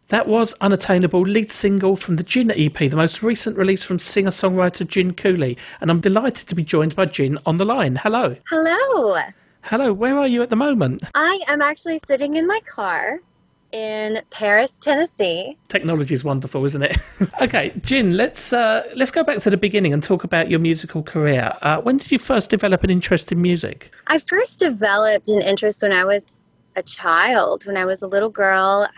That was Unattainable, lead single from the Gin EP, the most recent release from singer-songwriter Gin Cooley. And I'm delighted to be joined by Gin on the line. Hello. Hello. Hello, where are you at the moment? I am actually sitting in my car in Paris, Tennessee. Technology is wonderful, isn't it? Okay, Gin, let's go back to the beginning and talk about your musical career. When did you first develop an interest in music? I first developed an interest when I was a child. When I was a little girl,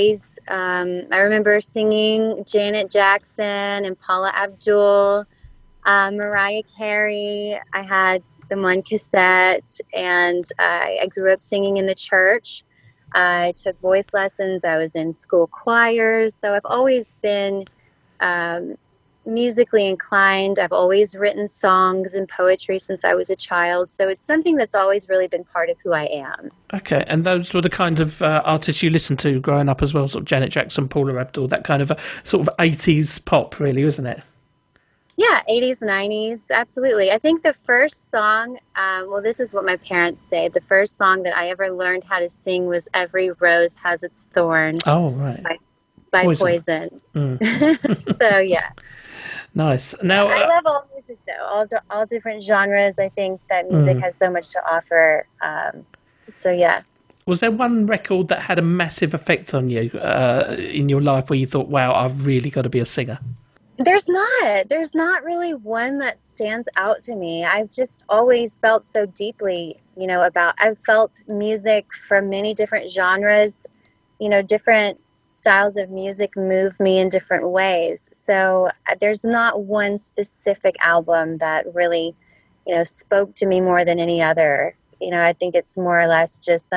I remember singing Janet Jackson and Paula Abdul, Mariah Carey. I had them on cassette, and I grew up singing in the church. I took voice lessons. I was in school choirs. So I've always been um, musically inclined. I've always written songs and poetry since I was a child. So it's something that's always really been part of who I am. Okay, and those were the kind of artists you listened to growing up as well, sort of Janet Jackson, Paula Abdul, that kind of sort of 80s pop, really, isn't it? Yeah, 80s, 90s, absolutely. I think the first song, this is what my parents say. The first song that I ever learned how to sing was Every Rose Has Its Thorn Oh, right. by Poison. So, yeah. Nice. Now, I love all music, though, all different genres. I think that music has so much to offer. So, yeah. Was there one record that had a massive effect on you in your life where you thought, wow, I've really got to be a singer? There's not really one that stands out to me. I've just always felt so deeply, I've felt music from many different genres, different styles of music move me in different ways. So there's not one specific album that really, spoke to me more than any other. I think it's more or less just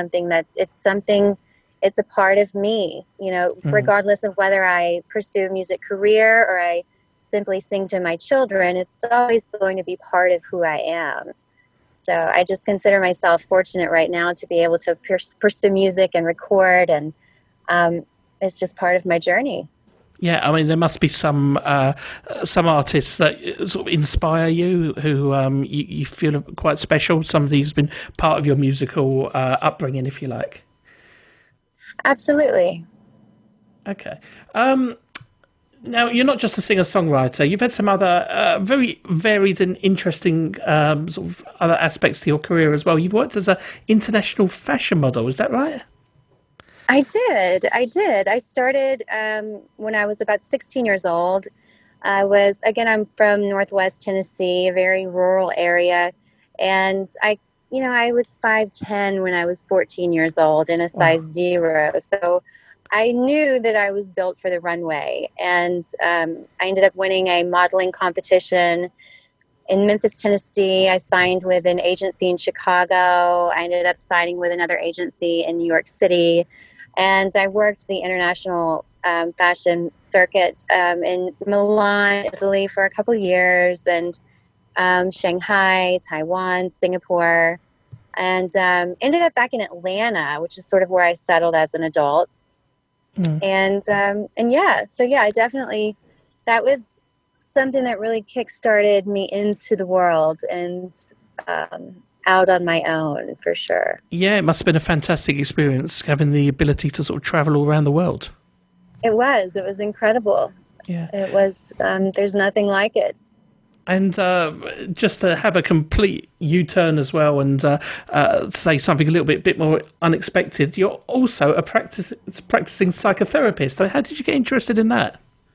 it's a part of me, regardless of whether I pursue a music career or I simply sing to my children, it's always going to be part of who I am. So I just consider myself fortunate right now to be able to pursue music and record, and it's just part of my journey. Yeah, I mean, there must be some artists that sort of inspire you, who you feel are quite special. Somebody who's been part of your musical upbringing, if you like. Absolutely. Okay. Now, you're not just a singer-songwriter. You've had some other very varied and interesting sort of other aspects to your career as well. You've worked as an international fashion model. Is that right? I did. I started when I was about 16 years old. I'm from Northwest Tennessee, a very rural area. And I was 5'10" when I was 14 years old in a size Wow. 0. So I knew that I was built for the runway. And I ended up winning a modeling competition in Memphis, Tennessee. I signed with an agency in Chicago. I ended up signing with another agency in New York City. And I worked the international fashion circuit in Milan, Italy for a couple years, and Shanghai, Taiwan, Singapore, and ended up back in Atlanta, which is sort of where I settled as an adult. Mm. And yeah, so yeah, that was something that really kickstarted me into the world and out on my own, for sure. Yeah, it must have been a fantastic experience having the ability to sort of travel all around the world. It was incredible. Yeah. It was, there's nothing like it. And just to have a complete U-turn as well, and say something a little bit more unexpected, you're also a practicing psychotherapist. So how did you get interested in that?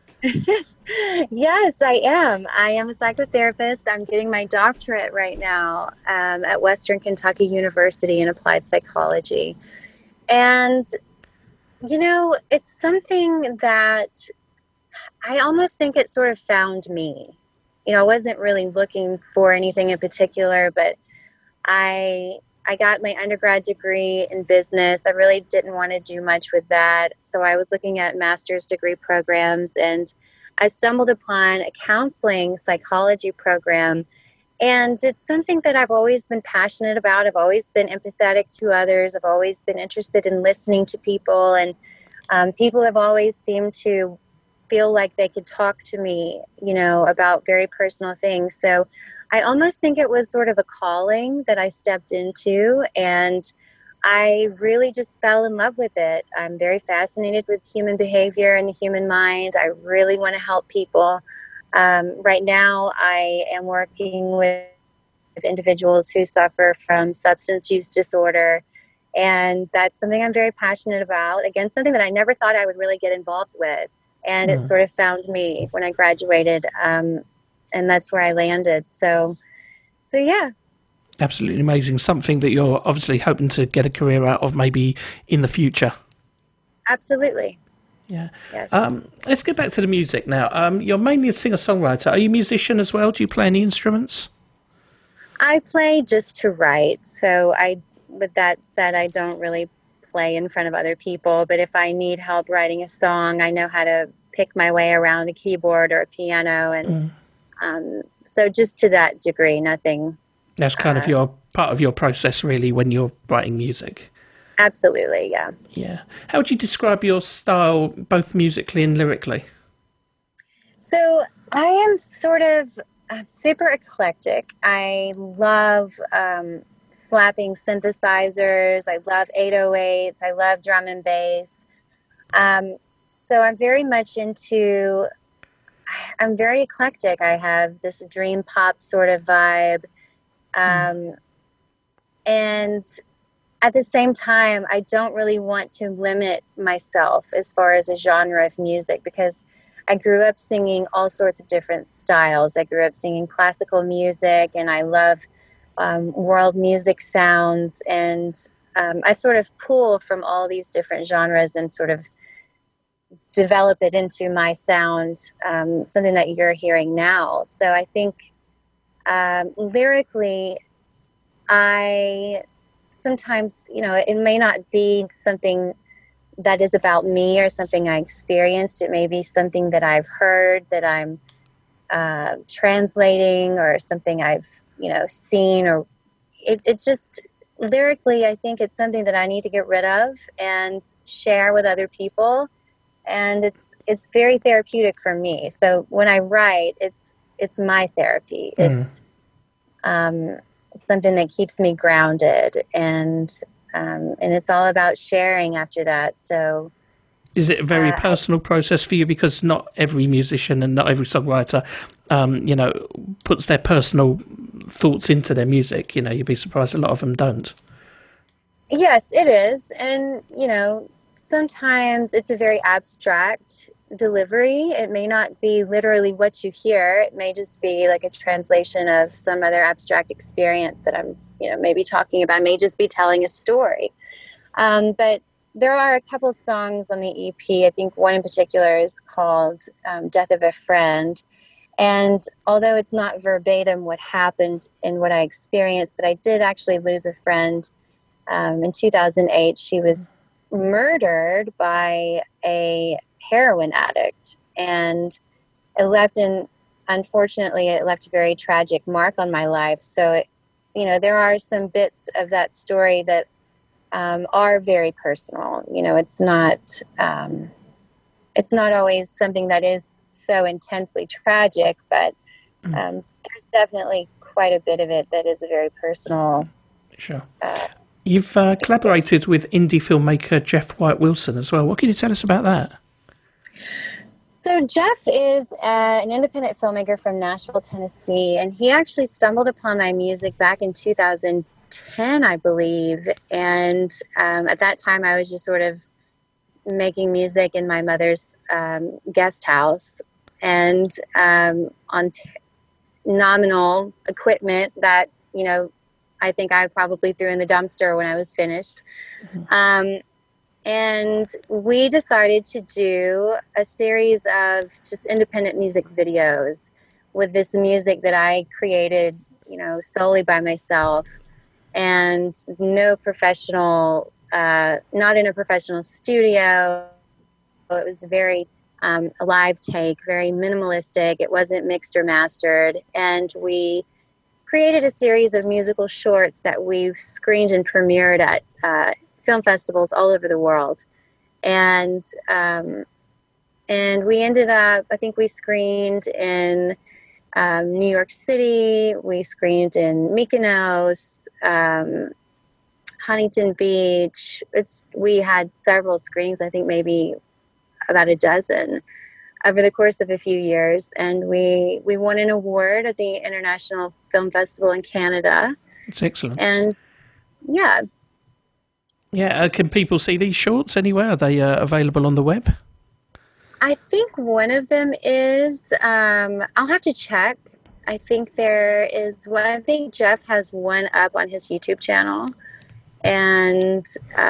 Yes, I am. I am a psychotherapist. I'm getting my doctorate right now at Western Kentucky University in applied psychology. And, it's something that I almost think it sort of found me. I wasn't really looking for anything in particular, but I got my undergrad degree in business. I really didn't want to do much with that. So I was looking at master's degree programs, and I stumbled upon a counseling psychology program. And it's something that I've always been passionate about. I've always been empathetic to others. I've always been interested in listening to people. And people have always seemed to feel like they could talk to me, about very personal things. So I almost think it was sort of a calling that I stepped into, and I really just fell in love with it. I'm very fascinated with human behavior and the human mind. I really want to help people. Right now, I am working with individuals who suffer from substance use disorder. And that's something I'm very passionate about. Again, something that I never thought I would really get involved with. And it sort of found me when I graduated. And that's where I landed. So yeah. Absolutely amazing. Something that you're obviously hoping to get a career out of maybe in the future. Absolutely. Yeah. Yes. Let's get back to the music now. You're mainly a singer-songwriter. Are you a musician as well? Do you play any instruments? I play just to write. With that said, I don't really play in front of other people. But if I need help writing a song, I know how to pick my way around a keyboard or a piano. And so just to that degree, nothing. That's kind of your part of your process, really, when you're writing music. Absolutely, yeah. Yeah. How would you describe your style, both musically and lyrically? So I am sort of super eclectic. I love slapping synthesizers. I love 808s. I love drum and bass. So I'm very much into. I'm very eclectic. I have this dream pop sort of vibe. And at the same time, I don't really want to limit myself as far as a genre of music because I grew up singing all sorts of different styles. I grew up singing classical music, and I love world music sounds. And I sort of pull from all these different genres and sort of develop it into my sound, something that you're hearing now. So I think lyrically, I sometimes, it may not be something that is about me or something I experienced. It may be something that I've heard that I'm translating, or something I've, seen, or it just lyrically, I think it's something that I need to get rid of and share with other people. And it's very therapeutic for me. So when I write, it's my therapy. It's something that keeps me grounded, and it's all about sharing after that. So is it a very personal process for you? Because not every musician and not every songwriter, puts their personal thoughts into their music. You'd be surprised a lot of them don't. Yes, it is. And, sometimes it's a very abstract delivery. It may not be literally what you hear. It may just be like a translation of some other abstract experience that I'm, maybe talking about. I may just be telling a story. But there are a couple songs on the EP. I think one in particular is called Death of a Friend. And although it's not verbatim what happened and what I experienced, but I did actually lose a friend in 2008. She was murdered by a heroin addict, and unfortunately it left a very tragic mark on my life. So there are some bits of that story that are very personal. It's not always something that is so intensely tragic, but there's definitely quite a bit of it that is a very personal. Sure. You've collaborated with indie filmmaker Jeff White Wilson as well. What can you tell us about that? So Jeff is an independent filmmaker from Nashville, Tennessee, and he actually stumbled upon my music back in 2010, I believe. And at that time, I was just sort of making music in my mother's guest house, and on nominal equipment that, I think I probably threw in the dumpster when I was finished. And we decided to do a series of just independent music videos with this music that I created, solely by myself, and no professional, not in a professional studio. It was very a live take, very minimalistic. It wasn't mixed or mastered. And we created a series of musical shorts that we screened and premiered at film festivals all over the world. And we ended up, I think we screened in New York City, we screened in Mykonos, Huntington Beach. We had several screenings, I think maybe about a dozen over the course of a few years, and we won an award at the International Film Festival in Canada. It's excellent. And yeah. Can people see these shorts anywhere? Are they available on the web? I think one of them is. I'll have to check. I think there is one. I think Jeff has one up on his YouTube channel, and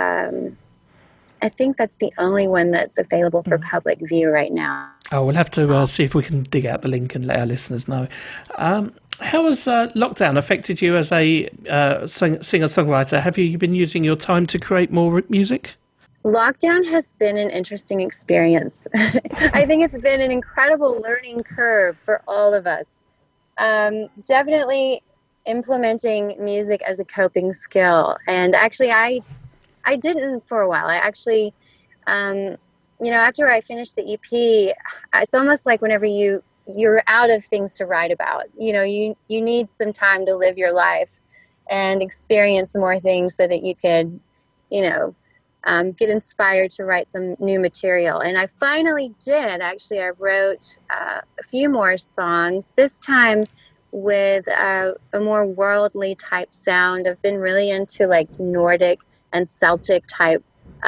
I think that's the only one that's available for public view right now. Oh, we'll have to see if we can dig out the link and let our listeners know. How has lockdown affected you as a singer-songwriter? Have you been using your time to create more music? Lockdown has been an interesting experience. I think it's been an incredible learning curve for all of us. Definitely implementing music as a coping skill. And actually, I didn't for a while. I actually, after I finished the EP, it's almost like whenever you're out of things to write about, you need some time to live your life and experience more things so that you could, get inspired to write some new material. And I finally did. Actually, I wrote a few more songs, this time with a more worldly type sound. I've been really into like Nordic and Celtic type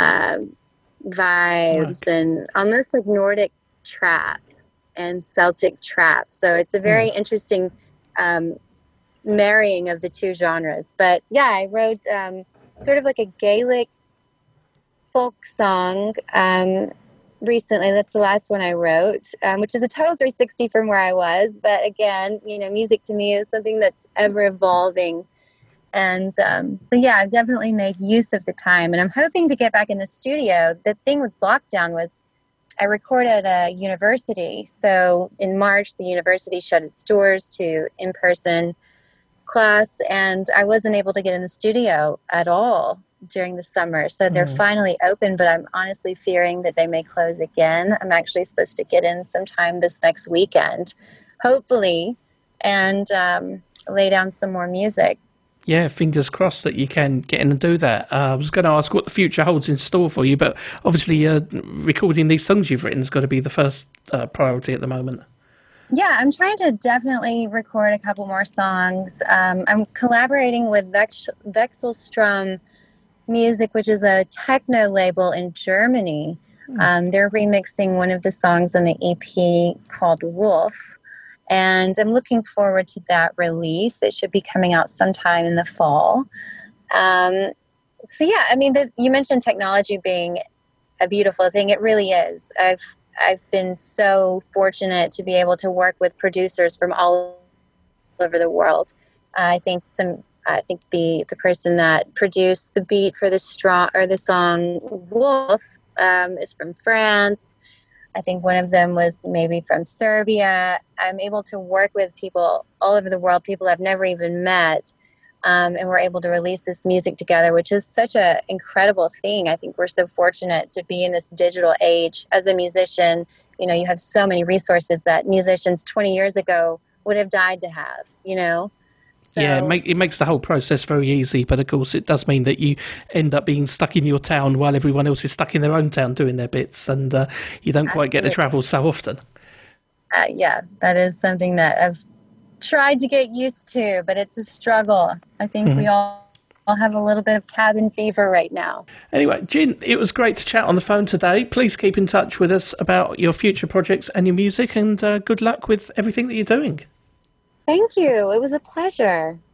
vibes, and almost like Nordic trap and Celtic trap. So it's a very interesting marrying of the two genres. But yeah, I wrote sort of like a Gaelic folk song recently. That's the last one I wrote, which is a total 360 from where I was. But again, music to me is something that's ever evolving. And so yeah, I've definitely made use of the time, and I'm hoping to get back in the studio. The thing with lockdown was I record at a university. So in March, the university shut its doors to in-person class, and I wasn't able to get in the studio at all during the summer. So they're finally open, but I'm honestly fearing that they may close again. I'm actually supposed to get in sometime this next weekend, hopefully, and lay down some more music. Yeah, fingers crossed that you can get in and do that. I was going to ask what the future holds in store for you, but obviously recording these songs you've written has got to be the first priority at the moment. Yeah, I'm trying to definitely record a couple more songs. I'm collaborating with Wechselstrom Music, which is a techno label in Germany. They're remixing one of the songs on the EP called Wolf. And I'm looking forward to that release. It should be coming out sometime in the fall. So yeah, I mean, you mentioned technology being a beautiful thing. It really is. I've been so fortunate to be able to work with producers from all over the world. I think the person that produced the beat for the song Wolf is from France. I think one of them was maybe from Serbia. I'm able to work with people all over the world, people I've never even met, and we're able to release this music together, which is such an incredible thing. I think we're so fortunate to be in this digital age. As a musician, you have so many resources that musicians 20 years ago would have died to have, So, yeah, it makes the whole process very easy, but of course it does mean that you end up being stuck in your town while everyone else is stuck in their own town doing their bits, and you don't quite get to travel so often. Yeah, that is something that I've tried to get used to, but it's a struggle. I think we all have a little bit of cabin fever right now. Anyway, Jin, it was great to chat on the phone today. Please keep in touch with us about your future projects and your music, and good luck with everything that you're doing. Thank you. It was a pleasure.